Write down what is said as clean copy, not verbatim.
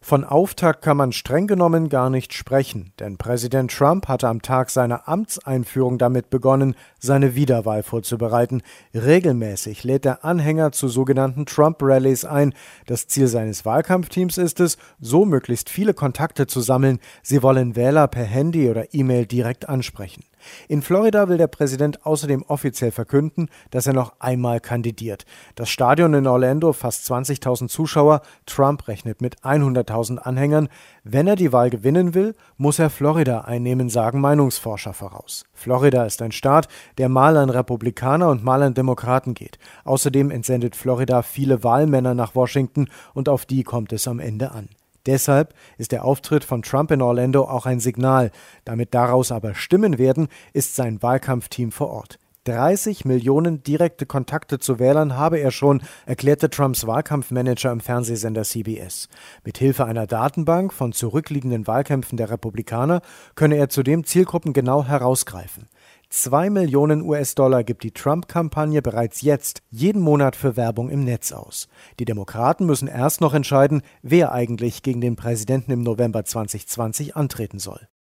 Von Auftakt kann man streng genommen gar nicht sprechen, denn Präsident Trump hatte am Tag seiner Amtseinführung damit begonnen, seine Wiederwahl vorzubereiten. Regelmäßig lädt er Anhänger zu sogenannten Trump-Rallies ein. Das Ziel seines Wahlkampfteams ist es, so möglichst viele Kontakte zu sammeln. Sie wollen Wähler per Handy oder E-Mail direkt ansprechen. In Florida will der Präsident außerdem offiziell verkünden, dass er noch einmal kandidiert. Das Stadion in Orlando fasst 20.000 Zuschauer. Trump rechnet mit 100.000 Anhängern. Wenn er die Wahl gewinnen will, muss er Florida einnehmen, sagen Meinungsforscher voraus. Florida ist ein Staat, der mal an Republikaner und mal an Demokraten geht. Außerdem entsendet Florida viele Wahlmänner nach Washington und auf die kommt es am Ende an. Deshalb ist der Auftritt von Trump in Orlando auch ein Signal. Damit daraus aber Stimmen werden, ist sein Wahlkampfteam vor Ort. 30 Millionen direkte Kontakte zu Wählern habe er schon, erklärte Trumps Wahlkampfmanager im Fernsehsender CBS. Mithilfe einer Datenbank von zurückliegenden Wahlkämpfen der Republikaner könne er zudem Zielgruppen genau herausgreifen. 2 Millionen US-Dollar gibt die Trump-Kampagne bereits jetzt jeden Monat für Werbung im Netz aus. Die Demokraten müssen erst noch entscheiden, wer eigentlich gegen den Präsidenten im November 2020 antreten soll.